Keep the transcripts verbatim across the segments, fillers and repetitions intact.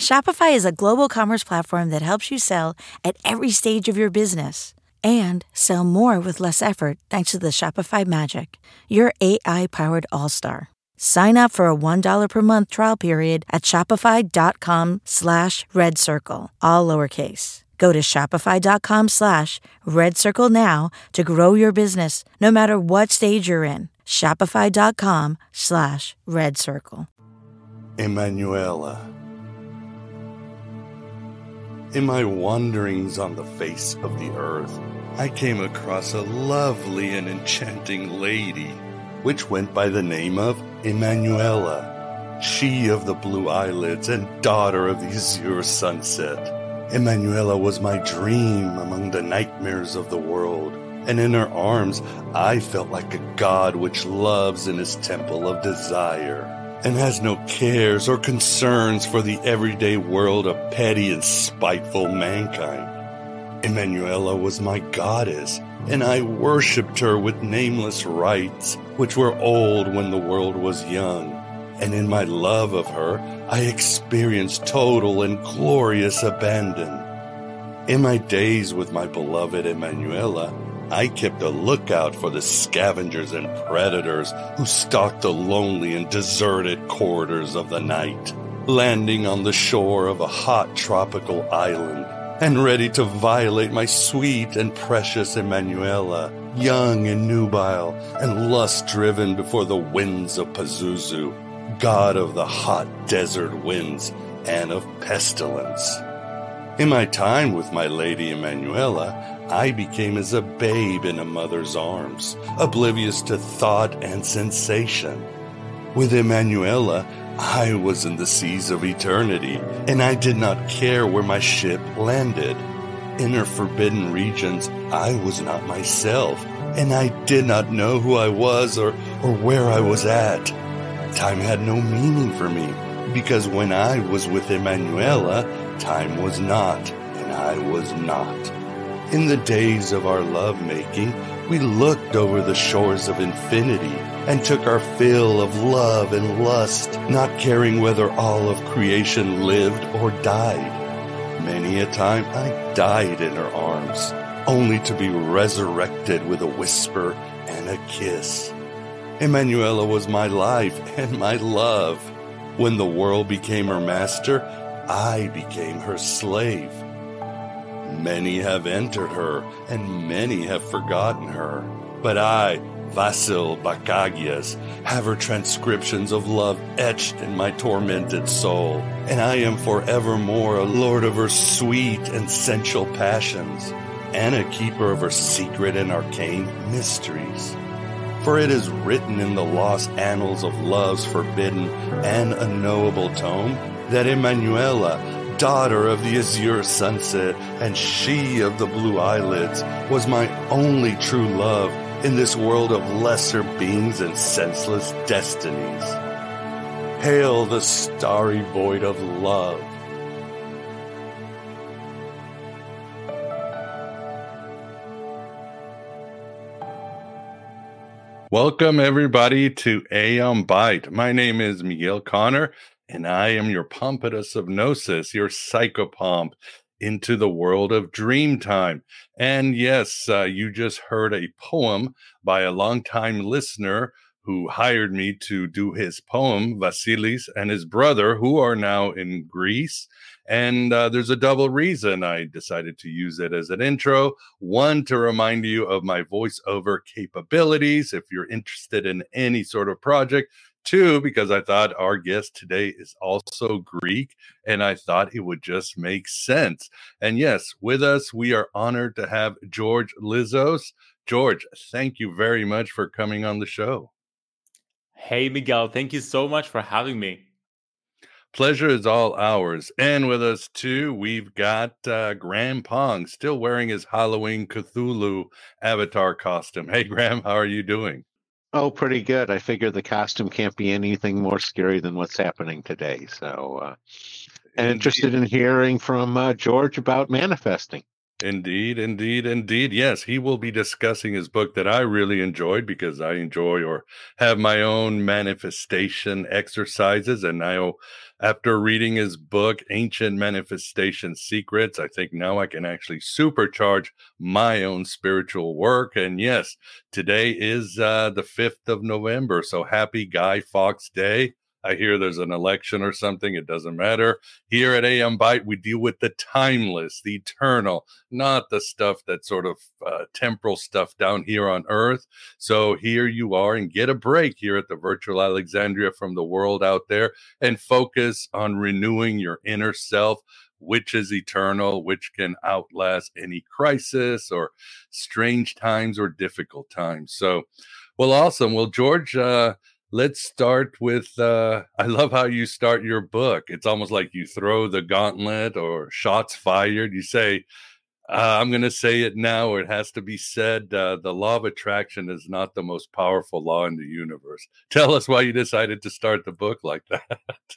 Shopify is a global commerce platform that helps you sell at every stage of your business and sell more with less effort thanks to the Shopify Magic, your A I-powered all-star. Sign up for a one dollar per month trial period at shopify.com slash red circle, all lowercase. Go to shopify.com slash red circle now to grow your business no matter what stage you're in. Shopify.com slash red circle. Emanuela. In my wanderings on the face of the earth, I came across a lovely and enchanting lady, which went by the name of Emanuela, she of the blue eyelids and daughter of the azure sunset. Emanuela was my dream among the nightmares of the world, and in her arms I felt like a god which loves in his temple of desire, and has no cares or concerns for the everyday world of petty and spiteful mankind. Emanuela was my goddess, and I worshipped her with nameless rites, which were old when the world was young. And in my love of her, I experienced total and glorious abandon. In my days with my beloved Emanuela, I kept a lookout for the scavengers and predators who stalked the lonely and deserted corridors of the night, landing on the shore of a hot tropical island, and ready to violate my sweet and precious Emanuela, young and nubile, and lust-driven before the winds of Pazuzu, god of the hot desert winds and of pestilence. In my time with my lady Emanuela, I became as a babe in a mother's arms, oblivious to thought and sensation. With Emanuela, I was in the seas of eternity, and I did not care where my ship landed. In her forbidden regions, I was not myself, and I did not know who I was or, or where I was at. Time had no meaning for me, because when I was with Emanuela, time was not, and I was not. In the days of our lovemaking, we looked over the shores of infinity and took our fill of love and lust, not caring whether all of creation lived or died. Many a time I died in her arms, only to be resurrected with a whisper and a kiss. Emanuela was my life and my love. When the world became her master, I became her slave. Many have entered her, and many have forgotten her. But I, Vasil Bakagias, have her transcriptions of love etched in my tormented soul, and I am forevermore a lord of her sweet and sensual passions, and a keeper of her secret and arcane mysteries. For it is written in the lost annals of love's forbidden and unknowable tome that Emanuela, daughter of the azure sunset and she of the blue eyelids, was my only true love in this world of lesser beings and senseless destinies. Hail the starry void of love. Welcome, everybody, to Aeon Byte. My name is Miguel Connor, and I am your Pompatus of Gnosis, your psychopomp into the world of Dreamtime. And yes, uh, you just heard a poem by a longtime listener who hired me to do his poem, Vasilis and his brother, who are now in Greece. And uh, there's a double reason I decided to use it as an intro. One, to remind you of my voiceover capabilities if you're interested in any sort of project. Two, because I thought our guest today is also Greek, and I thought it would just make sense. And yes, with us, we are honored to have George Lizos. George, thank you very much for coming on the show. Hey, Miguel, thank you so much for having me. Pleasure is all ours. And with us, too, we've got uh, Graham Pong, still wearing his Halloween Cthulhu avatar costume. Hey, Graham, how are you doing? Oh, pretty good. I figure the costume can't be anything more scary than what's happening today. So, uh, and interested in hearing from uh, George about manifesting. Indeed, indeed, indeed. Yes, he will be discussing his book that I really enjoyed because I enjoy or have my own manifestation exercises. And now, after reading his book, Ancient Manifestation Secrets, I think now I can actually supercharge my own spiritual work. And yes, today is uh, the fifth of November. So happy Guy Fawkes Day. I hear there's an election or something. It doesn't matter. Here at A M Byte, we deal with the timeless, the eternal, not the stuff that's sort of uh, temporal stuff down here on Earth. So here you are, and get a break here at the Virtual Alexandria from the world out there and focus on renewing your inner self, which is eternal, which can outlast any crisis or strange times or difficult times. So, well, awesome. Well, George, uh, let's start with, uh, I love how you start your book. It's almost like you throw the gauntlet or shots fired. You say, uh, I'm going to say it now, or it has to be said. Uh, the law of attraction is not the most powerful law in the universe. Tell us why you decided to start the book like that.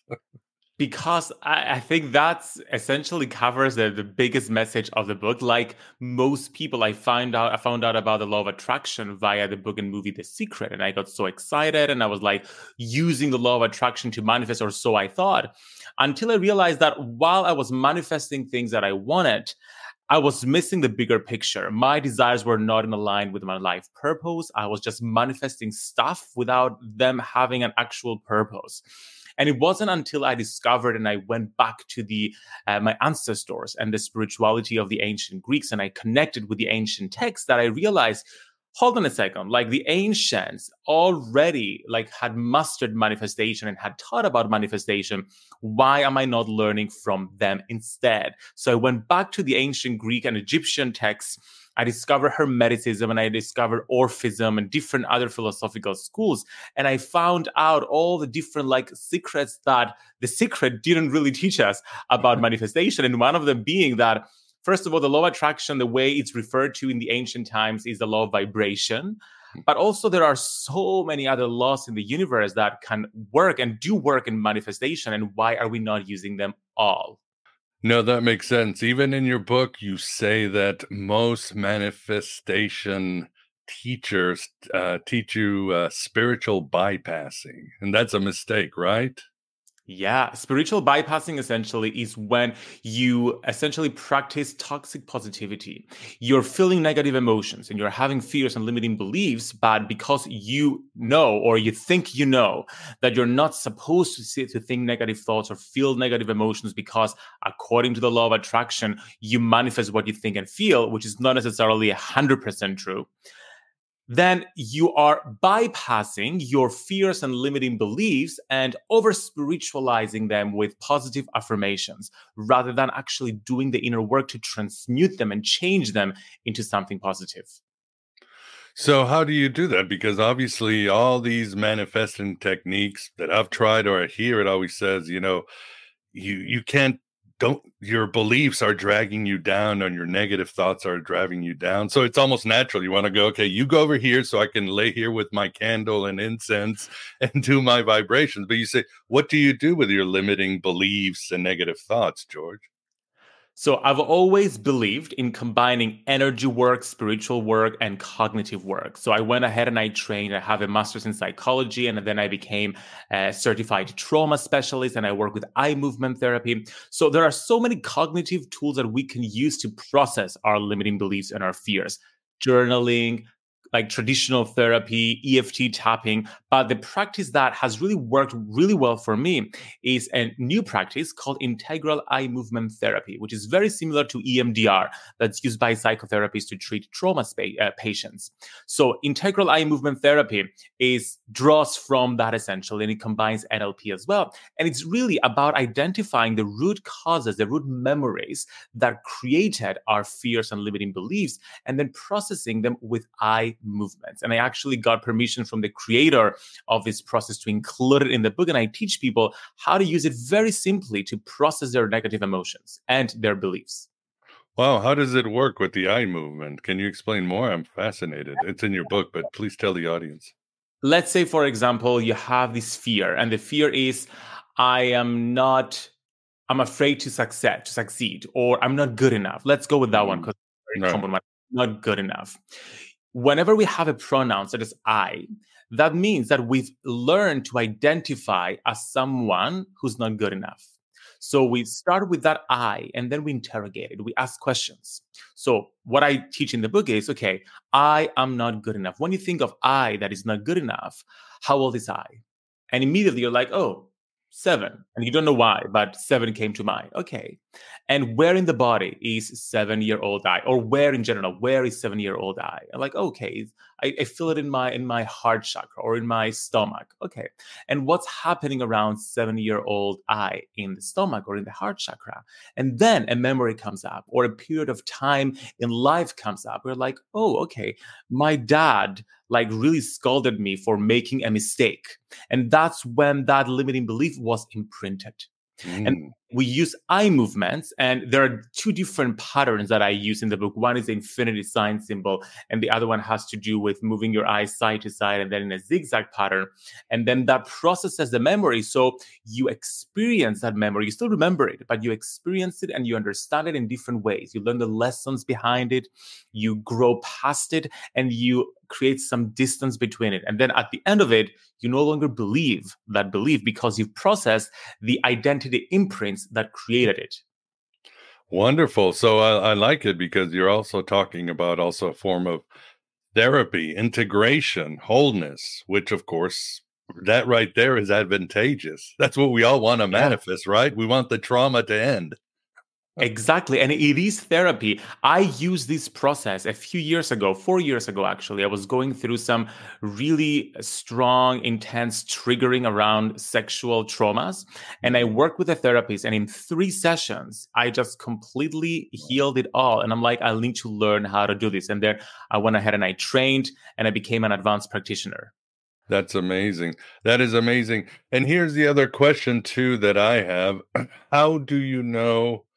Because I, I think that's essentially covers the, the biggest message of the book. Like most people, I find out I found out about the law of attraction via the book and movie The Secret. And I got so excited and I was like using the law of attraction to manifest, or so I thought, until I realized that while I was manifesting things that I wanted, I was missing the bigger picture. My desires were not in line with my life purpose. I was just manifesting stuff without them having an actual purpose. And it wasn't until I discovered and I went back to the uh, my ancestors and the spirituality of the ancient Greeks, and I connected with the ancient texts, that I realized, hold on a second, like the ancients already like had mastered manifestation and had taught about manifestation. Why am I not learning from them instead? So I went back to the ancient Greek and Egyptian texts. I discovered Hermeticism and I discovered Orphism and different other philosophical schools. And I found out all the different like secrets that the secret didn't really teach us about manifestation. And one of them being that, first of all, the law of attraction, the way it's referred to in the ancient times, is the law of vibration. But also there are so many other laws in the universe that can work and do work in manifestation. And why are we not using them all? No, that makes sense. Even in your book, you say that most manifestation teachers uh, teach you uh, spiritual bypassing, and that's a mistake, right? Yeah, spiritual bypassing essentially is when you essentially practice toxic positivity. You're feeling negative emotions and you're having fears and limiting beliefs, but because you know, or you think you know, that you're not supposed to sit to think negative thoughts or feel negative emotions, because according to the law of attraction, you manifest what you think and feel, which is not necessarily one hundred percent true. Then you are bypassing your fears and limiting beliefs and over spiritualizing them with positive affirmations, rather than actually doing the inner work to transmute them and change them into something positive. So how do you do that? Because obviously all these manifesting techniques that I've tried, or I hear it always says, you know, you you can't don't your beliefs are dragging you down, and your negative thoughts are driving you down. So it's almost natural. You want to go, okay, you go over here so I can lay here with my candle and incense and do my vibrations. But you say, what do you do with your limiting beliefs and negative thoughts, George? So I've always believed in combining energy work, spiritual work, and cognitive work. So I went ahead and I trained. I have a master's in psychology, and then I became a certified trauma specialist, and I work with eye movement therapy. So there are so many cognitive tools that we can use to process our limiting beliefs and our fears. Journaling, like traditional therapy, E F T tapping. But the practice that has really worked really well for me is a new practice called integral eye movement therapy, which is very similar to E M D R that's used by psychotherapists to treat trauma spa- uh, patients. So integral eye movement therapy is draws from that essentially, and it combines N L P as well. And it's really about identifying the root causes, the root memories that created our fears and limiting beliefs, and then processing them with eye movements. And I actually got permission from the creator of this process to include it in the book. And I teach people how to use it very simply to process their negative emotions and their beliefs. Wow, how does it work with the eye movement? Can you explain more? I'm fascinated. It's in your book, but please tell the audience. Let's say, for example, you have this fear, and the fear is, I am not, I'm afraid to succeed, to succeed, or I'm not good enough. Let's go with that mm. one, because very common one, not good enough. Whenever we have a pronoun such as I, that means that we've learned to identify as someone who's not good enough. So we start with that I, and then we interrogate it. We ask questions. So what I teach in the book is, okay, I am not good enough. When you think of I that is not good enough, how old is I? And immediately you're like, oh, seven. And you don't know why, but seven came to mind. Okay. And where in the body is seven-year-old I? Or where in general, where is seven-year-old I? I'm like, okay, I, I feel it in my in my heart chakra or in my stomach. Okay. And what's happening around seven-year-old I in the stomach or in the heart chakra? And then a memory comes up or a period of time in life comes up. We're like, oh, okay, my dad like really scolded me for making a mistake. And that's when that limiting belief was imprinted. Mm. And we use eye movements, and there are two different patterns that I use in the book. One is the infinity sign symbol, and the other one has to do with moving your eyes side to side and then in a zigzag pattern. And then that processes the memory. So you experience that memory. You still remember it, but you experience it and you understand it in different ways. You learn the lessons behind it, you grow past it, and you create some distance between it. And then at the end of it, you no longer believe that belief because you've processed the identity imprints that created it. Wonderful. So I, I like it because you're also talking about also a form of therapy, integration, wholeness, which of course, that right there is advantageous. That's what we all want to manifest, yeah. Right? We want the trauma to end. Exactly. And it is therapy. I used this process a few years ago, four years ago, actually. I was going through some really strong, intense triggering around sexual traumas. And I worked with a therapist. And in three sessions, I just completely healed it all. And I'm like, I need to learn how to do this. And then I went ahead and I trained and I became an advanced practitioner. That's amazing. That is amazing. And here's the other question, too, that I have. How do you know,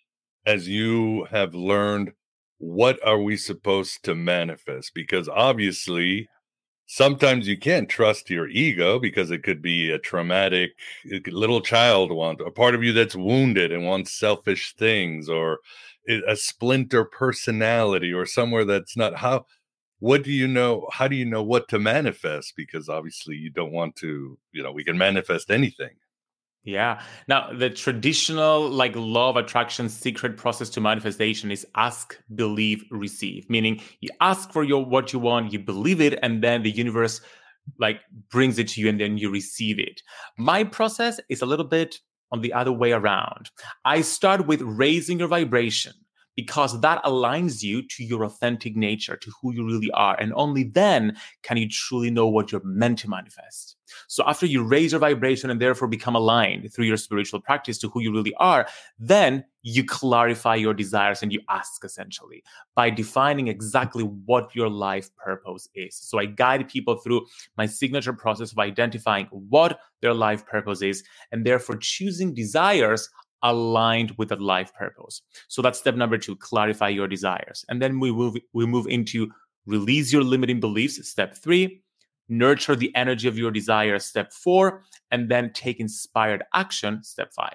as you have learned, what are we supposed to manifest? Because obviously, sometimes you can't trust your ego because it could be a traumatic little child want a part of you that's wounded and wants selfish things, or a splinter personality, or somewhere that's not. How, what do you know? How do you know what to manifest? Because obviously you don't want to, you know, we can manifest anything. Yeah. Now, the traditional like law of attraction secret process to manifestation is ask, believe, receive. Meaning you ask for your what you want, you believe it, and then the universe like brings it to you and then you receive it. My process is a little bit on the other way around. I start with raising your vibration, because that aligns you to your authentic nature, to who you really are. And only then can you truly know what you're meant to manifest. So after you raise your vibration and therefore become aligned through your spiritual practice to who you really are, then you clarify your desires and you ask, essentially, by defining exactly what your life purpose is. So I guide people through my signature process of identifying what their life purpose is and therefore choosing desires aligned with that life purpose. So that's step number two, clarify your desires. And then we move, we move into release your limiting beliefs, step three, nurture the energy of your desires, step four, and then take inspired action, step five.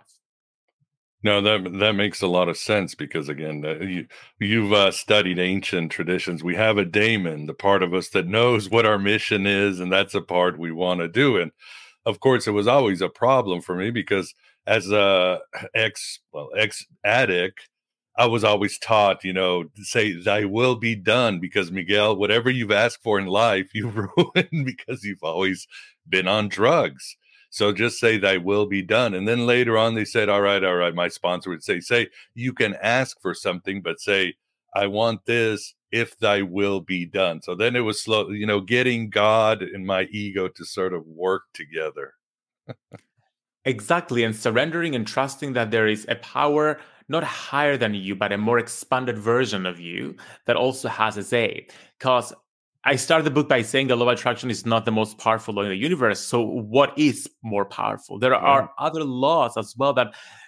No, that that makes a lot of sense because, again, uh, you, you've uh, studied ancient traditions. We have a daemon, the part of us that knows what our mission is, and that's a part we want to do. And of course, it was always a problem for me because as a ex, well, ex-addict, I was always taught, you know, to say, thy will be done, because Miguel, whatever you've asked for in life, you ruin because you've always been on drugs. So just say thy will be done. And then later on, they said, all right, all right. My sponsor would say, say, you can ask for something, but say, I want this if thy will be done. So then it was slow, you know, getting God and my ego to sort of work together. Exactly. And surrendering and trusting that there is a power not higher than you, but a more expanded version of you that also has a say. Because I started the book by saying the law of attraction is not the most powerful law in the universe. So what is more powerful? There are yeah. other laws as well that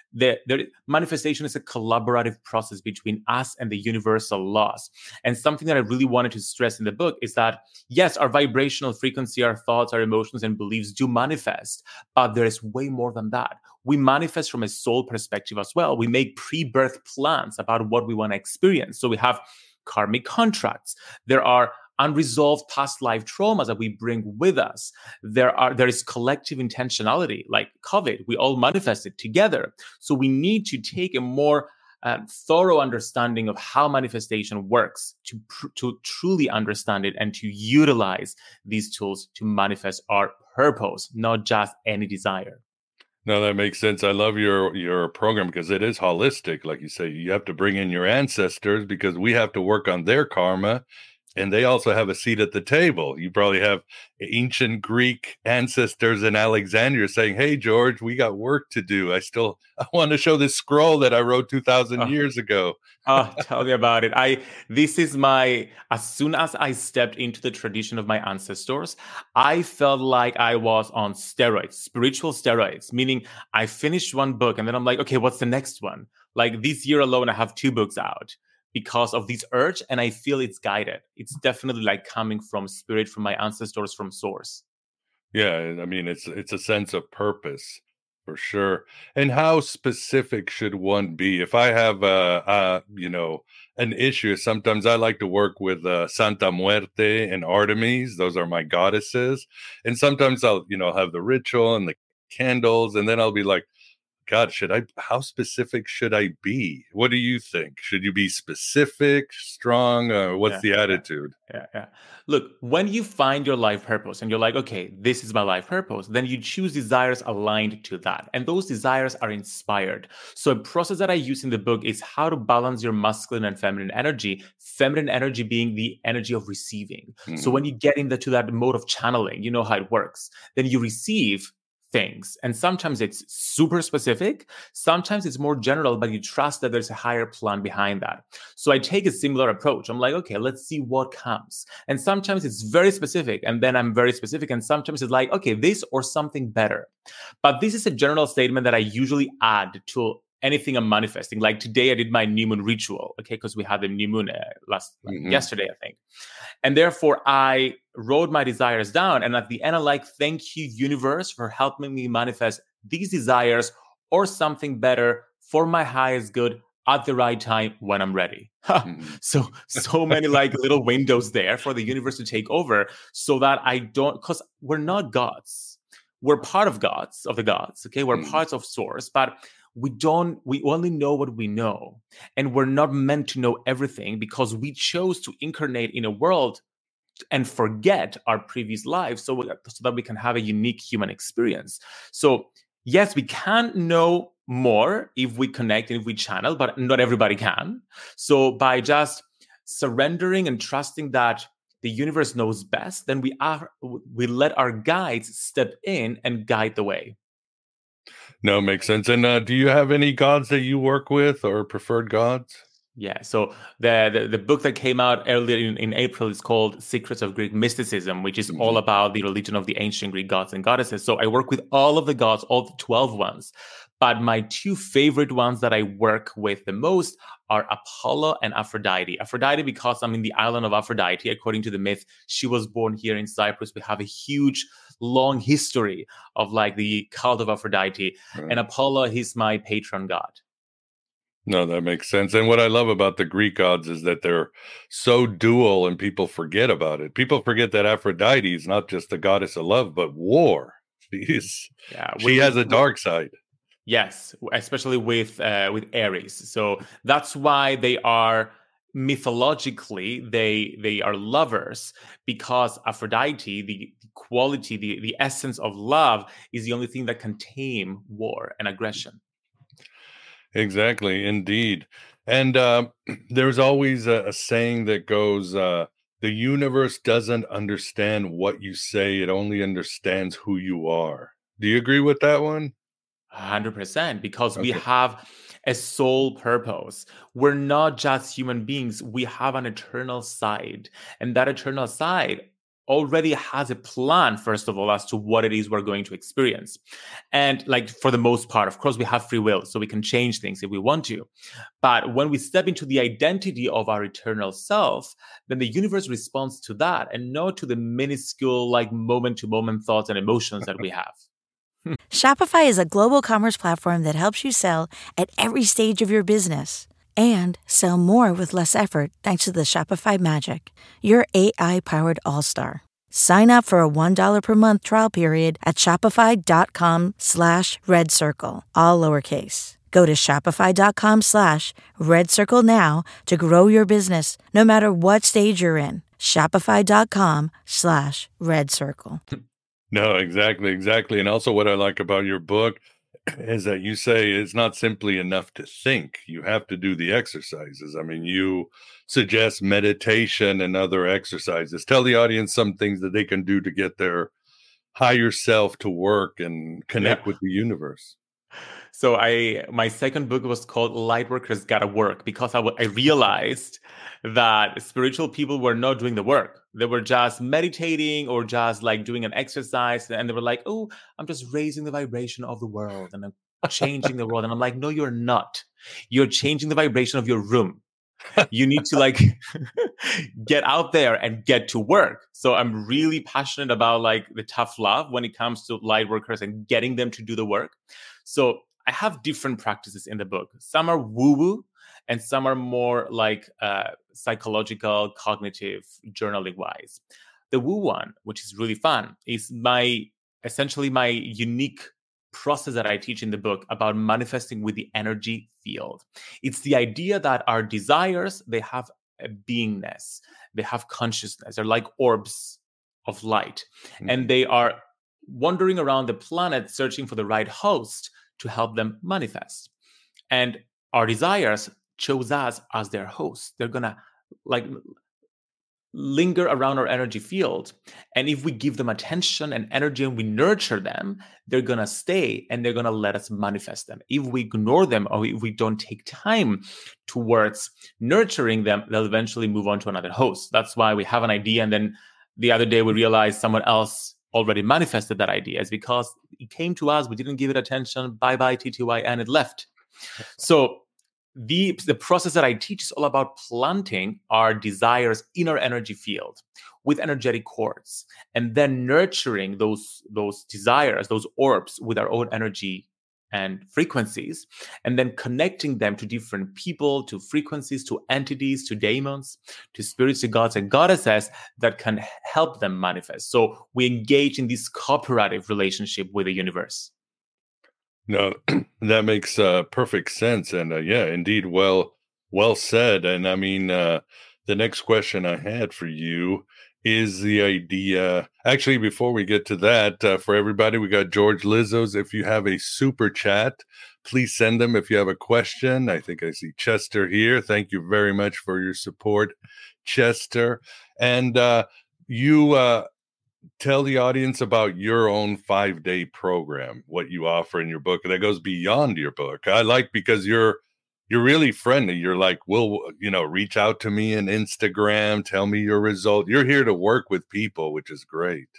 the, the manifestation is a collaborative process between us and the universal laws. And something that I really wanted to stress in the book is that, yes, our vibrational frequency, our thoughts, our emotions, and beliefs do manifest, but there is way more than that. We manifest from a soul perspective as well. We make pre-birth plans about what we want to experience. So we have karmic contracts. There are unresolved past life traumas that we bring with us. There are there is collective intentionality, like COVID. We all manifest it together. So we need to take a more um, thorough understanding of how manifestation works to pr- to truly understand it and to utilize these tools to manifest our purpose, not just any desire. No, that makes sense. I love your your program because it is holistic. Like you say, you have to bring in your ancestors because we have to work on their karma. And they also have a seat at the table. You probably have ancient Greek ancestors in Alexandria saying, hey, George, we got work to do. I still I want to show this scroll that I wrote two thousand oh. years ago. Oh, tell me about it. I This is my, as soon as I stepped into the tradition of my ancestors, I felt like I was on steroids, spiritual steroids, meaning I finished one book and then I'm like, okay, what's the next one? Like this year alone, I have two books out. Because of this urge, and I feel it's guided. It's definitely like coming from spirit, from my ancestors, from source. Yeah, I mean, it's it's a sense of purpose for sure. And how specific should one be? If I have a, a you know, an issue, sometimes I like to work with uh, Santa Muerte and Artemis. Those are my goddesses. And sometimes I'll, you know, have the ritual and the candles, and then I'll be like, God, should I, how specific should I be? What do you think? Should you be specific, strong? Uh, what's yeah, the attitude? Yeah, yeah, yeah. Look, when you find your life purpose and you're like, okay, this is my life purpose, then you choose desires aligned to that. And those desires are inspired. So a process that I use in the book is how to balance your masculine and feminine energy, feminine energy being the energy of receiving. Mm-hmm. So when you get into that mode of channeling, you know how it works. Then you receive things. And sometimes it's super specific. Sometimes it's more general, but you trust that there's a higher plan behind that. So I take a similar approach. I'm like, okay, let's see what comes. And sometimes it's very specific. And then I'm very specific. And sometimes it's like, okay, this or something better. But this is a general statement that I usually add to anything I'm manifesting. Like today I did my new moon ritual, okay, because we had the new moon uh, last like mm-hmm. yesterday, I think. And therefore I wrote my desires down. And at the end, I'm like, thank you, universe, for helping me manifest these desires or something better for my highest good at the right time when I'm ready. mm-hmm. So, so many like little windows there for the universe to take over so that I don't, because we're not gods. We're part of gods, of the gods, okay? We're mm-hmm. parts of source, but we don't, we only know what we know. And we're not meant to know everything because we chose to incarnate in a world and forget our previous lives so, so that we can have a unique human experience. So yes, we can know more if we connect and if we channel, but not everybody can. So by just surrendering and trusting that the universe knows best, then we are, we let our guides step in and guide the way. No, makes sense. And uh, do you have any gods that you work with or preferred gods? Yeah, so the, the, the book that came out earlier in, in April is called Secrets of Greek Mysticism, which is mm-hmm. all about the religion of the ancient Greek gods and goddesses. So I work with all of the gods, all the twelve ones. But my two favorite ones that I work with the most are Apollo and Aphrodite. Aphrodite, because I'm in the island of Aphrodite. According to the myth, she was born here in Cyprus. We have a huge, long history of like the cult of Aphrodite. Right. And Apollo, he's my patron god. No, that makes sense. And what I love about the Greek gods is that they're so dual and people forget about it. People forget that Aphrodite is not just the goddess of love, but war. She's, yeah, she we, has a dark side. Yes, especially with uh, with Ares. So that's why they are mythologically they they are lovers, because Aphrodite, the quality, the, the essence of love, is the only thing that can tame war and aggression. Exactly, indeed. And uh, there's always a, a saying that goes, uh, the universe doesn't understand what you say, it only understands who you are. Do you agree with that one? one hundred percent, because okay. we have a soul purpose. We're not just human beings. We have an eternal side. And that eternal side already has a plan, first of all, as to what it is we're going to experience. And like for the most part, of course, we have free will, so we can change things if we want to. But when we step into the identity of our eternal self, then the universe responds to that and not to the minuscule, like moment-to-moment thoughts and emotions that we have. Shopify is a global commerce platform that helps you sell at every stage of your business and sell more with less effort thanks to the Shopify Magic, your A I-powered all-star. Sign up for a one dollar per month trial period at shopify.com slash red circle, all lowercase. Go to shopify.com slash red circle now to grow your business no matter what stage you're in. Shopify.com slash red circle. No, exactly, exactly. And also what I like about your book is that you say it's not simply enough to think. You have to do the exercises. I mean, you suggest meditation and other exercises. Tell the audience some things that they can do to get their higher self to work and connect Yeah. with the universe. So I, my second book was called Lightworkers Gotta Work, because I, w- I realized that spiritual people were not doing the work. They were just meditating or just like doing an exercise. And they were like, oh, I'm just raising the vibration of the world and I'm changing the world. And I'm like, no, you're not. You're changing the vibration of your room. You need to like get out there and get to work. So I'm really passionate about like the tough love when it comes to light workers and getting them to do the work. So I have different practices in the book. Some are woo-woo and some are more like uh, psychological, cognitive, journaling wise. The woo one, which is really fun, is my essentially my unique process that I teach in the book about manifesting with the energy field. It's the idea that our desires, they have a beingness, they have consciousness, they're like orbs of light, mm-hmm. and they are wandering around the planet searching for the right host to help them manifest. And our desires chose us as their host. They're gonna like linger around our energy field. And if we give them attention and energy and we nurture them, they're going to stay and they're going to let us manifest them. If we ignore them or if we don't take time towards nurturing them, they'll eventually move on to another host. That's why we have an idea and then the other day we realized someone else already manifested that idea. It's because it came to us, we didn't give it attention, bye-bye, T T Y, and it left. So The, the process that I teach is all about planting our desires in our energy field with energetic cords and then nurturing those, those desires, those orbs with our own energy and frequencies, and then connecting them to different people, to frequencies, to entities, to demons, to spirits, to gods and goddesses that can help them manifest. So we engage in this cooperative relationship with the universe. No, that makes uh, perfect sense. And uh, yeah, indeed, well, well said. And I mean, uh, the next question I had for you is the idea. Actually, before we get to that, uh, for everybody, we got George Lizzo's. If you have a super chat, please send them if you have a question. I think I see Chester here. Thank you very much for your support, Chester. And uh, you... Uh, tell the audience about your own five-day program, what you offer in your book that goes beyond your book. I like because you're you're really friendly. You're like, well, you know, reach out to me on Instagram, tell me your result. You're here to work with people, which is great.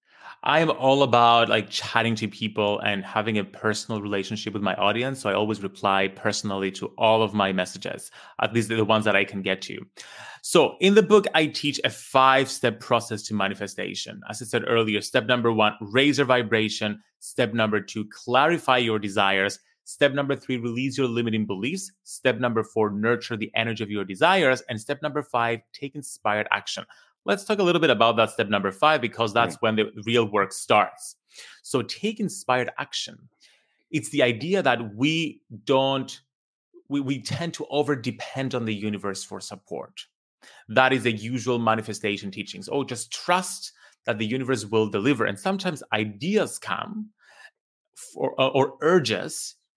I am all about like chatting to people and having a personal relationship with my audience. So I always reply personally to all of my messages, at least the ones that I can get to. So in the book, I teach a five-step process to manifestation. As I said earlier, step number one, raise your vibration. Step number two, clarify your desires. Step number three, release your limiting beliefs. Step number four, nurture the energy of your desires. And step number five, take inspired action. Let's talk a little bit about that step number five, because that's when the real work starts. So take inspired action. It's the idea that we don't, we, we tend to over-depend on the universe for support. That is the usual manifestation teachings. Oh, just trust that the universe will deliver. And sometimes ideas come for, or, or urges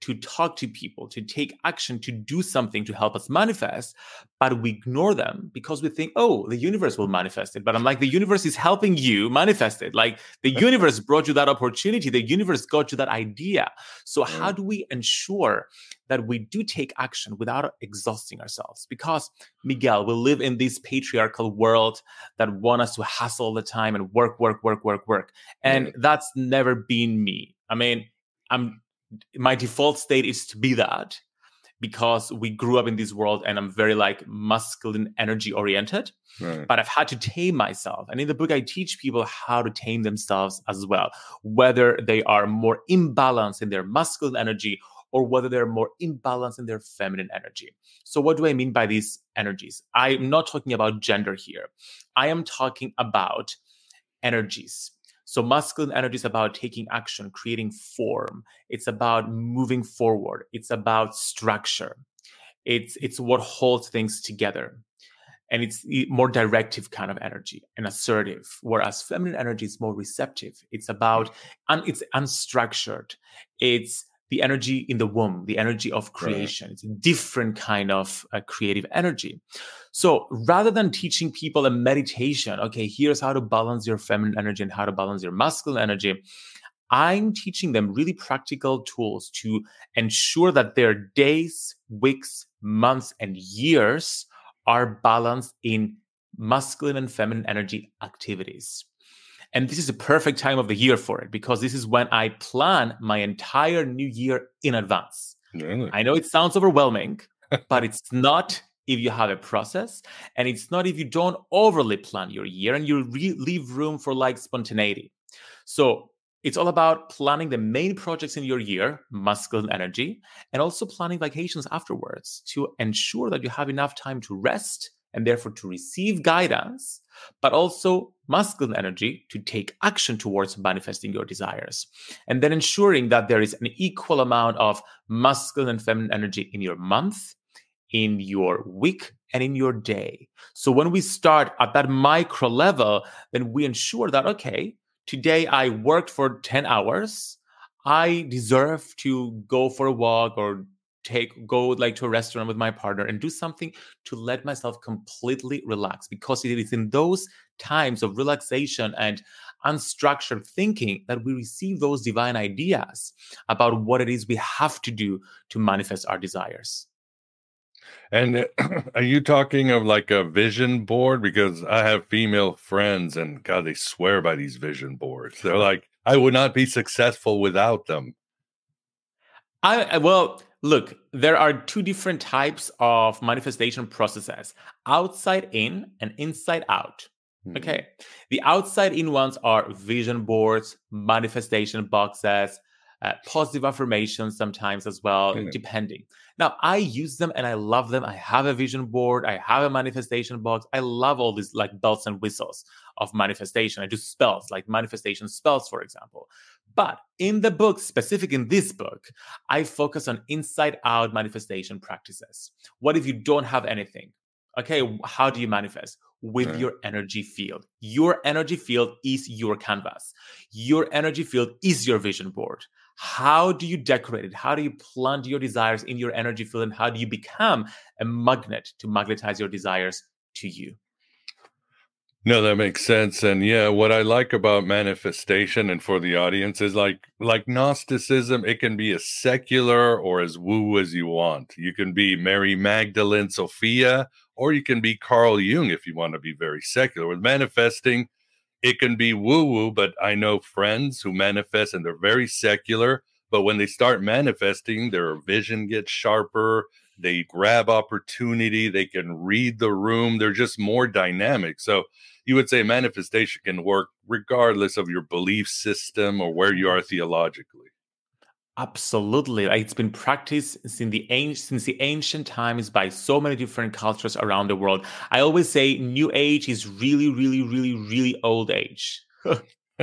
to talk to people, to take action, to do something to help us manifest, but we ignore them because we think, oh, the universe will manifest it. But I'm like, the universe is helping you manifest it. Like the universe brought you that opportunity. The universe got you that idea. So how do we ensure that we do take action without exhausting ourselves? Because, Miguel, we live in this patriarchal world that want us to hustle all the time and work, work, work, work, work. And mm. that's never been me. I mean, I'm my default state is to be that because we grew up in this world and I'm very like masculine energy oriented, right. But I've had to tame myself. And in the book, I teach people how to tame themselves as well, whether they are more imbalanced in their masculine energy or whether they're more imbalanced in their feminine energy. So what do I mean by these energies? I'm not talking about gender here. I am talking about energies. So masculine energy is about taking action, creating form. It's about moving forward. It's about structure. It's, it's what holds things together. And it's more directive kind of energy and assertive, whereas feminine energy is more receptive. It's about, and it's unstructured. It's the energy in the womb, the energy of creation. Right. It's a different kind of uh, creative energy. So rather than teaching people a meditation, okay, here's how to balance your feminine energy and how to balance your masculine energy, I'm teaching them really practical tools to ensure that their days, weeks, months, and years are balanced in masculine and feminine energy activities. And this is a perfect time of the year for it because this is when I plan my entire new year in advance. Really? I know it sounds overwhelming, but it's not if you have a process, and it's not if you don't overly plan your year and you re- leave room for like spontaneity. So it's all about planning the main projects in your year, masculine energy, and also planning vacations afterwards to ensure that you have enough time to rest and therefore to receive guidance, but also masculine energy to take action towards manifesting your desires. And then ensuring that there is an equal amount of masculine and feminine energy in your month, in your week, and in your day. So when we start at that micro level, then we ensure that, okay, today I worked for ten hours. I deserve to go for a walk or take go like to a restaurant with my partner and do something to let myself completely relax, because it is in those times of relaxation and unstructured thinking that we receive those divine ideas about what it is we have to do to manifest our desires. And are you talking of like a vision board? Because I have female friends and God, they swear by these vision boards. They're like, I would not be successful without them. I well, look, there are two different types of manifestation processes: outside in and inside out. Mm-hmm. Okay. The outside in ones are vision boards, manifestation boxes, uh, positive affirmations sometimes as well, mm-hmm. depending. Now, I use them and I love them. I have a vision board. I have a manifestation box. I love all these like bells and whistles of manifestation. I do spells, like manifestation spells, for example. But in the book, specific in this book, I focus on inside out manifestation practices. What if you don't have anything? Okay, how do you manifest? With mm. your energy field. Your energy field is your canvas. Your energy field is your vision board. How do you decorate it? How do you plant your desires in your energy field? And how do you become a magnet to magnetize your desires to you? No, that makes sense. And yeah, what I like about manifestation, and for the audience, is like like Gnosticism, it can be as secular or as woo as you want. You can be Mary Magdalene, Sophia, or you can be Carl Jung if you want to be very secular. With manifesting, it can be woo-woo, but I know friends who manifest and they're very secular, but when they start manifesting, their vision gets sharper. They grab opportunity. They can read the room. They're just more dynamic. So you would say manifestation can work regardless of your belief system or where you are theologically. Absolutely. It's been practiced since the, ancient, since the ancient times by so many different cultures around the world. I always say New Age is really, really, really, really old age. So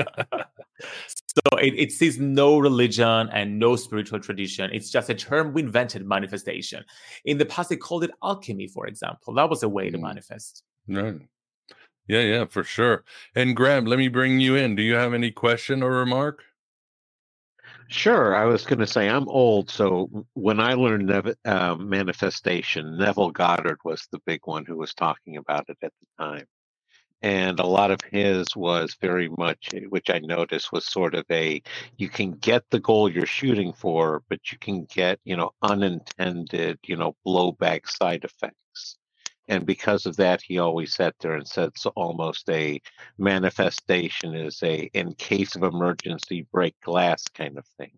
it, it says no religion and no spiritual tradition. It's just a term we invented, manifestation. In the past, they called it alchemy, for example. That was a way to manifest. Right. Yeah, yeah, for sure. And Graham, let me bring you in. Do you have any question or remark? Sure. I was going to say I'm old, so when I learned Nev- uh, manifestation, Neville Goddard was the big one who was talking about it at the time. And a lot of his was very much, which I noticed was sort of a, you can get the goal you're shooting for, but you can get, you know, unintended, you know, blowback side effects. And because of that, he always sat there and said, so almost a manifestation is a, in case of emergency, break glass kind of thing.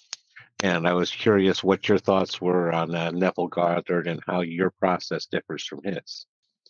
And I was curious what your thoughts were on uh, Neville Goddard and how your process differs from his.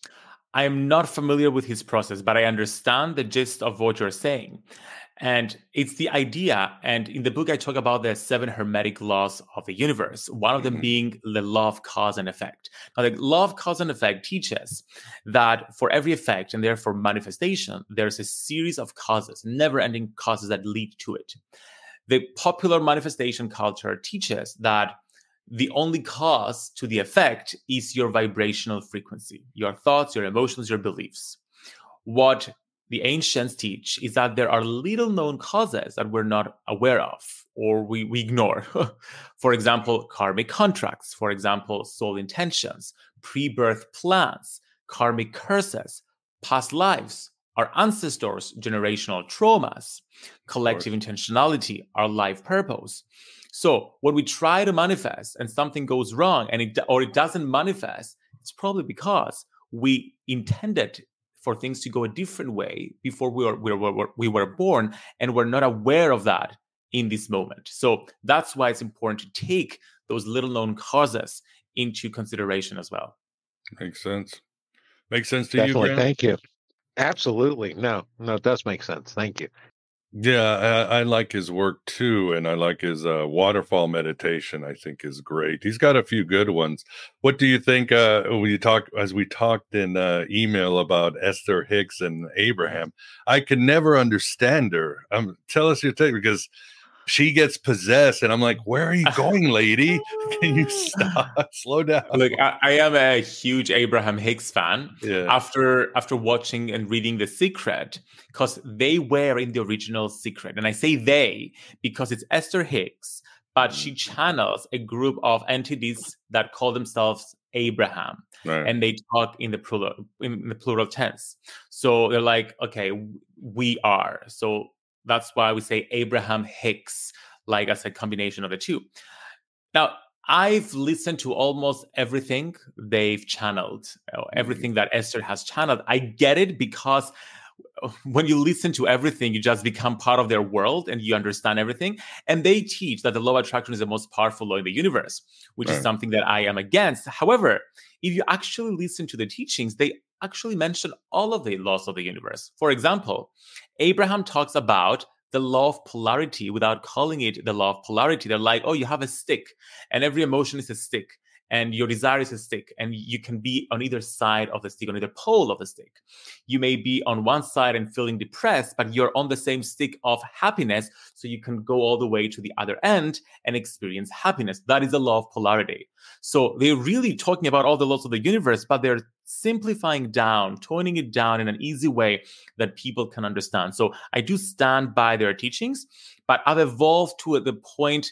I am not familiar with his process, but I understand the gist of what you're saying. And it's the idea. And in the book, I talk about the seven hermetic laws of the universe, one of them mm-hmm. being the law of cause and effect. Now, the law of cause and effect teaches that for every effect and therefore manifestation, there's a series of causes, never-ending causes that lead to it. The popular manifestation culture teaches that the only cause to the effect is your vibrational frequency, your thoughts, your emotions, your beliefs. What the ancients teach is that there are little known causes that we're not aware of or we, we ignore. For example, karmic contracts, for example, soul intentions, pre-birth plans, karmic curses, past lives, our ancestors' generational traumas, collective intentionality, our life purpose. So when we try to manifest and something goes wrong and it or it doesn't manifest, it's probably because we intended for things to go a different way before we were, we were, we were born, and we're not aware of that in this moment. So that's why it's important to take those little known causes into consideration as well. Makes sense. Makes sense to Definitely. you, Grant? Thank you. Absolutely. No, no, it does make sense. Thank you. Yeah, I, I like his work too, and I like his uh, waterfall meditation. I think is great. He's got a few good ones. What do you think? Uh, when you talk, as we talked in uh, email about Esther Hicks and Abraham, I could never understand her. Um, tell us your take, because she gets possessed, and I'm like, "Where are you going, lady? Can you stop? Slow down." Look, I, I am a huge Abraham Hicks fan. Yeah. After after watching and reading The Secret, because they were in the original Secret, and I say they because it's Esther Hicks, but she channels a group of entities that call themselves Abraham, right. and they talk in the plural in the plural tense. So they're like, "Okay, we are." So that's why we say Abraham Hicks, like as a combination of the two. Now, I've listened to almost everything they've channeled, everything that Esther has channeled. I get it, because when you listen to everything, you just become part of their world and you understand everything. And they teach that the law of attraction is the most powerful law in the universe, which right. is something that I am against. However, if you actually listen to the teachings, they actually mention all of the laws of the universe. For example, Abraham talks about the law of polarity without calling it the law of polarity. They're like, oh, you have a stick, and every emotion is a stick, and your desire is a stick, and you can be on either side of the stick, on either pole of the stick. You may be on one side and feeling depressed, but you're on the same stick of happiness, so you can go all the way to the other end and experience happiness. That is the law of polarity. So they're really talking about all the laws of the universe, but they're simplifying down, toning it down in an easy way that people can understand. So I do stand by their teachings, but I've evolved to the point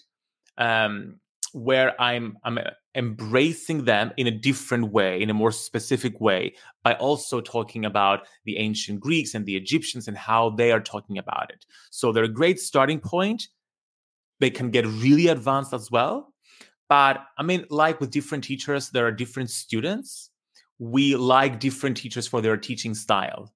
um, where I'm, I'm embracing them in a different way, in a more specific way, by also talking about the ancient Greeks and the Egyptians and how they are talking about it. So they're a great starting point. They can get really advanced as well. But I mean, like with different teachers, there are different students. We like different teachers for their teaching style.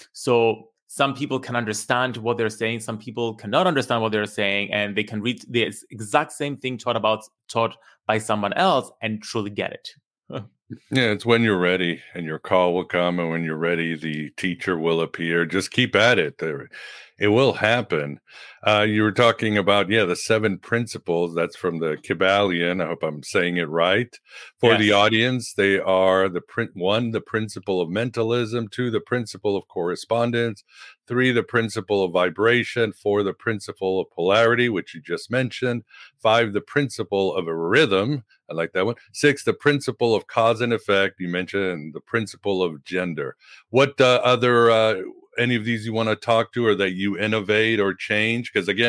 So some people can understand what they're saying. Some people cannot understand what they're saying, and they can read the exact same thing taught about taught by someone else and truly get it. Yeah, it's when you're ready, and your call will come, and when you're ready, the teacher will appear. Just keep at it. It will happen. Uh, you were talking about, yeah, the seven principles. That's from the Kybalion. I hope I'm saying it right. For yes. the audience, they are the print one, the principle of mentalism, two, the principle of correspondence, three, the principle of vibration, four, the principle of polarity, which you just mentioned, five, the principle of a rhythm. I like that one. Six, the principle of cause and effect. You mentioned the principle of gender. What uh, other, uh, any of these you want to talk to, or that you innovate or change? Because again,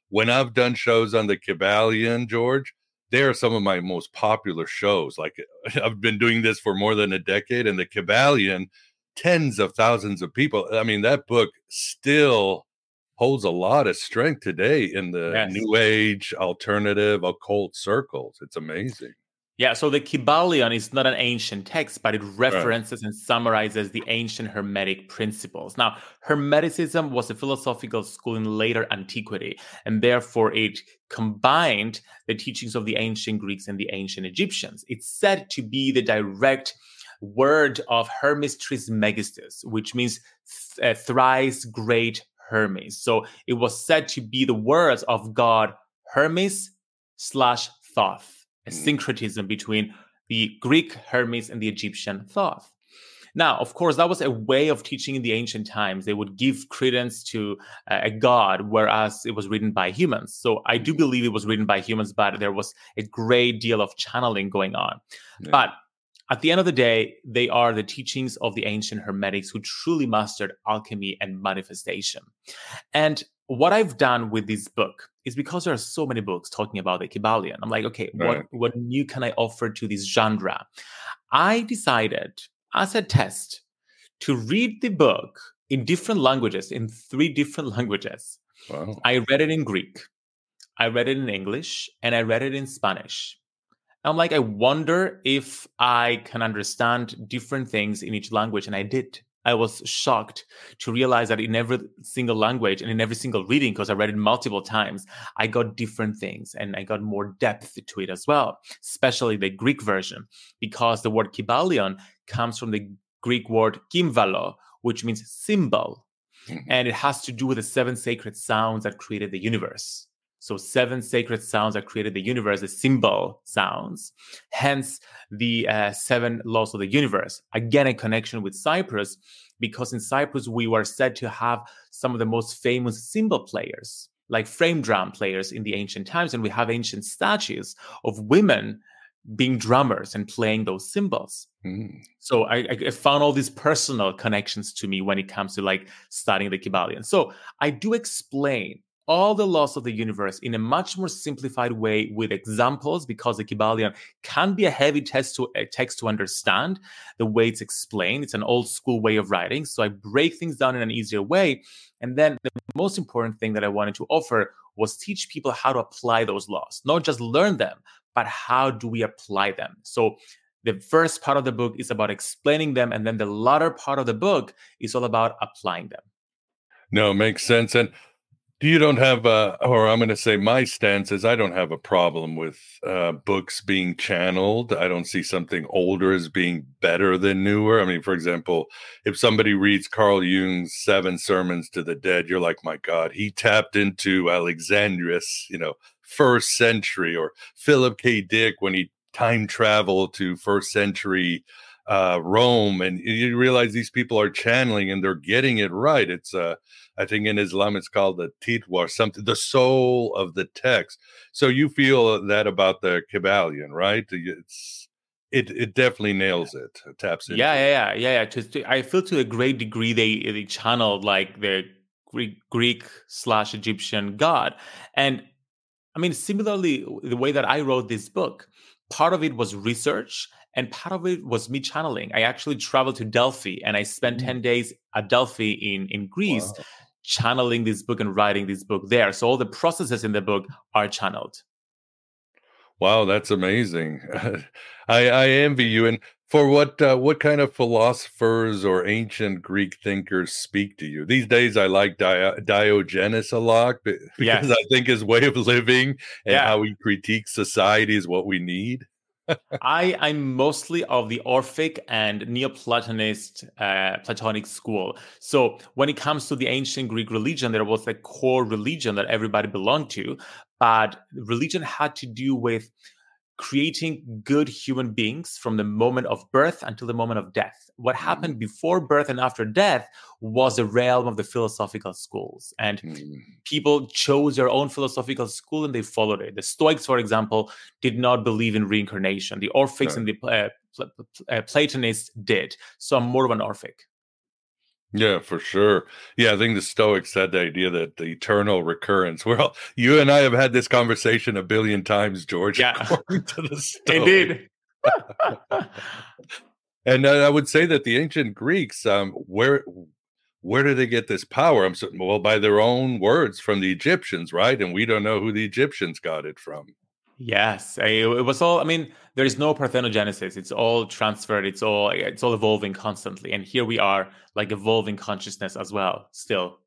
when I've done shows on the Kybalion, George, they are some of my most popular shows. Like I've been doing this for more than a decade, and the Kybalion, tens of thousands of people. I mean, that book still holds a lot of strength today in the Yes. New Age, alternative, occult circles. It's amazing. Yeah, so the Kybalion is not an ancient text, but it references right. and summarizes the ancient Hermetic principles. Now, Hermeticism was a philosophical school in later antiquity, and therefore it combined the teachings of the ancient Greeks and the ancient Egyptians. It's said to be the direct word of Hermes Trismegistus, which means th- uh, thrice great Hermes. So it was said to be the words of God Hermes slash Thoth. A syncretism between the Greek Hermes and the Egyptian Thoth. Now, of course, that was a way of teaching in the ancient times. They would give credence to uh, a god, whereas it was written by humans. So I do believe it was written by humans, but there was a great deal of channeling going on. Yeah. But at the end of the day, they are the teachings of the ancient Hermetics who truly mastered alchemy and manifestation. And what I've done with this book is because there are so many books talking about the Kybalion. I'm like, okay, right. what, what new can I offer to this genre? I decided as a test to read the book in different languages, in three different languages. Wow. I read it in Greek, I read it in English, and I read it in Spanish. I'm like, I wonder if I can understand different things in each language. And I did. I was shocked to realize that in every single language and in every single reading, because I read it multiple times, I got different things and I got more depth to it as well, especially the Greek version, because the word Kybalion comes from the Greek word kymvalo, which means symbol. Mm-hmm. And it has to do with the seven sacred sounds that created the universe. So seven sacred sounds that created the universe, the symbol sounds, hence the uh, seven laws of the universe. Again, a connection with Cyprus, because in Cyprus, we were said to have some of the most famous cymbal players, like frame drum players in the ancient times. And we have ancient statues of women being drummers and playing those cymbals. Mm. So I, I found all these personal connections to me when it comes to like studying the Kybalion. So I do explain all the laws of the universe in a much more simplified way with examples, because the Kybalion can be a heavy text to, a text to understand the way it's explained. It's an old school way of writing. So I break things down in an easier way. And then the most important thing that I wanted to offer was teach people how to apply those laws, not just learn them, but how do we apply them? So the first part of the book is about explaining them. And then the latter part of the book is all about applying them. No, it makes sense. And you don't have, uh, or I'm going to say my stance is I don't have a problem with uh, books being channeled. I don't see something older as being better than newer. I mean, for example, if somebody reads Carl Jung's Seven Sermons to the Dead, you're like, my God, he tapped into Alexandrius, you know, first century, or Philip K. Dick when he time traveled to first century uh, Rome, and you realize these people are channeling and they're getting it right. It's, uh, I think in Islam, it's called the titwa, something, the soul of the text. So you feel that about the Kybalion, right? It's, it, it definitely nails it, it taps into yeah, it. yeah, yeah, yeah, yeah. To, to, I feel to a great degree they, they channeled like the Greek, Greek slash Egyptian god. And I mean, similarly, the way that I wrote this book, part of it was research, and part of it was me channeling. I actually traveled to Delphi, and I spent mm. ten days at Delphi in, in Greece, wow. channeling this book and writing this book there. So all the processes in the book are channeled. Wow, that's amazing. I, I envy you. And for what uh, what kind of philosophers or ancient Greek thinkers speak to you? These days, I like Di- Diogenes a lot because yes. I think his way of living and yeah. how he critiques society is what we need. I, I'm mostly of the Orphic and Neoplatonist uh, Platonic school. So when it comes to the ancient Greek religion, there was a core religion that everybody belonged to, but religion had to do with creating good human beings from the moment of birth until the moment of death. What happened mm. before birth and after death was the realm of the philosophical schools. And mm. people chose their own philosophical school and they followed it. The Stoics, for example, did not believe in reincarnation. The Orphics no. and the uh, Pl- uh, Platonists did. So I'm more of an Orphic. Yeah, for sure. Yeah, I think the Stoics had the idea that the eternal recurrence. Well, you and I have had this conversation a billion times, George, Yeah, according to the Stoics. indeed. And uh, I would say that the ancient Greeks, um, where where do they get this power? I'm so, well, by their own words from the Egyptians, right? And we don't know who the Egyptians got it from. Yes, I- it was all. I mean, there is no parthenogenesis. It's all transferred. It's all. It's all evolving constantly. And here we are, like evolving consciousness as well. Still.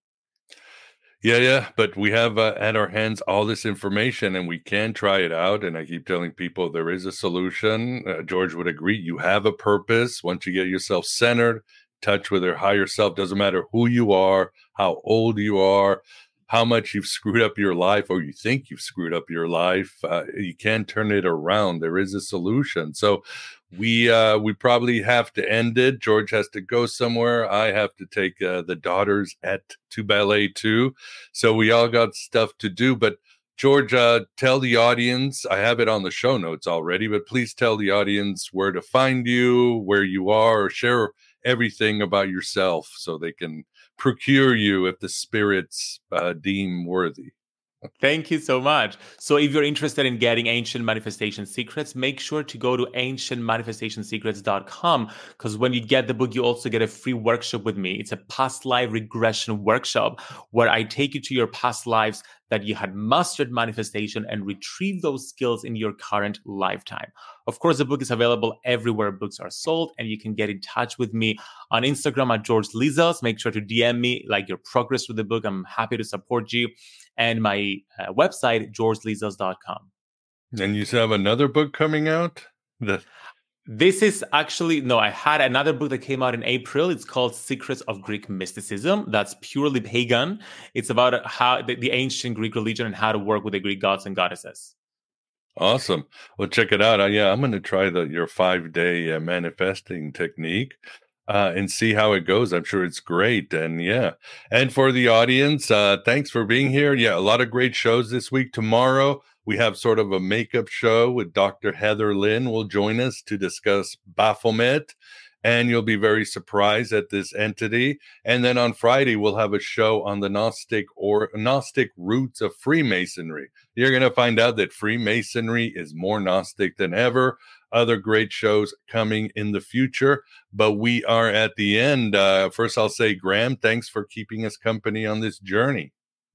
Yeah, yeah, but we have uh, at our hands all this information and we can try it out. And I keep telling people there is a solution. Uh, George would agree. You have a purpose. Once you get yourself centered, touch with your higher self, doesn't matter who you are, how old you are, how much you've screwed up your life or you think you've screwed up your life. Uh, you can turn it around. There is a solution. So we uh, we probably have to end it. George has to go somewhere. I have to take uh, the daughters at to ballet too. So we all got stuff to do. But George, uh, tell the audience, I have it on the show notes already, but please tell the audience where to find you, where you are, or share everything about yourself so they can procure you if the spirits uh, deem worthy. Thank you so much. So if you're interested in getting Ancient Manifestation Secrets, make sure to go to ancient manifestation secrets dot com because when you get the book, you also get a free workshop with me. It's a past life regression workshop where I take you to your past lives that you had mastered manifestation and retrieve those skills in your current lifetime. Of course, the book is available everywhere books are sold, and you can get in touch with me on Instagram at George Lizos. Make sure to D M me like your progress with the book. I'm happy to support you. And my uh, website, george lizos dot com. And you have another book coming out? The- This is actually, no, I had another book that came out in April. It's called Secrets of Greek Mysticism. That's purely pagan. It's about how the, the ancient Greek religion and how to work with the Greek gods and goddesses. Awesome. Well, check it out. Uh, yeah, I'm going to try the your five-day uh, manifesting technique. Uh, and see how it goes. I'm sure it's great. And yeah. And for the audience, uh, thanks for being here. Yeah, a lot of great shows this week. Tomorrow, we have sort of a makeup show with Doctor Heather Lynn will join us to discuss Baphomet. And you'll be very surprised at this entity. And then on Friday, we'll have a show on the Gnostic or Gnostic roots of Freemasonry. You're going to find out that Freemasonry is more Gnostic than ever. Other great shows coming in the future, but we are at the end. Uh, first, I'll say, Graham, thanks for keeping us company on this journey.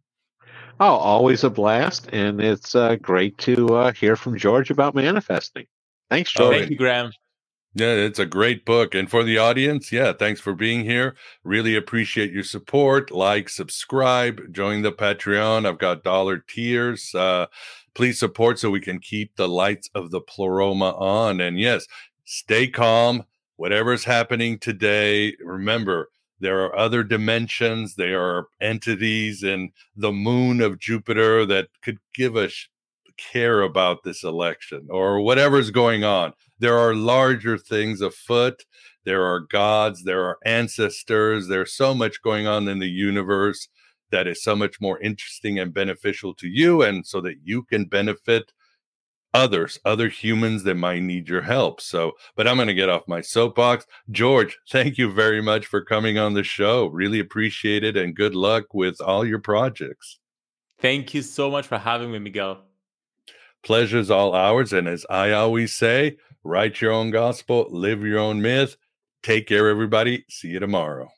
Oh, always a blast, and it's uh, great to uh, hear from George about manifesting. Thanks, George. Oh, thank you, Graham. Yeah, it's a great book. And for the audience, yeah, thanks for being here. Really appreciate your support. Like, subscribe, join the Patreon. I've got dollar tiers. Uh, please support so we can keep the lights of the Pleroma on. And yes, stay calm. Whatever's happening today, remember, there are other dimensions. There are entities in the moon of Jupiter that could give us care about this election or whatever's going on. There are larger things afoot. There are gods. There are ancestors. There's so much going on in the universe that is so much more interesting and beneficial to you, and so that you can benefit others, other humans that might need your help. So, but I'm going to get off my soapbox. George, thank you very much for coming on the show. Really appreciate it, and good luck with all your projects. Thank you so much for having me, Miguel. Pleasure's all ours. And as I always say, write your own gospel, live your own myth. Take care, everybody. See you tomorrow.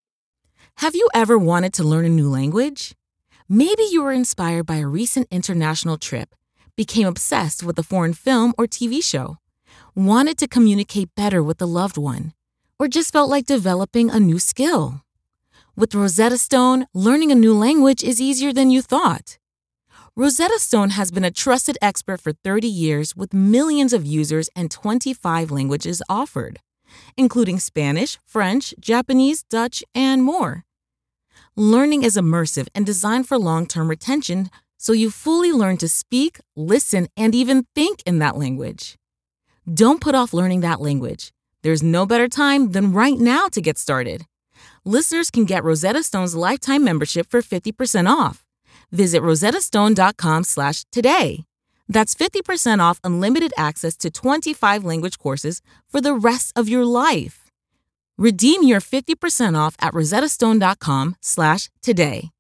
Have you ever wanted to learn a new language? Maybe you were inspired by a recent international trip, became obsessed with a foreign film or T V show, wanted to communicate better with a loved one, or just felt like developing a new skill. With Rosetta Stone, learning a new language is easier than you thought. Rosetta Stone has been a trusted expert for thirty years with millions of users and twenty-five languages offered, including Spanish, French, Japanese, Dutch, and more. Learning is immersive and designed for long-term retention, so you fully learn to speak, listen, and even think in that language. Don't put off learning that language. There's no better time than right now to get started. Listeners can get Rosetta Stone's lifetime membership for fifty percent off. Visit rosettastone.com slash today. That's fifty percent off unlimited access to twenty-five language courses for the rest of your life. Redeem your fifty percent off at rosettastone.com slash today.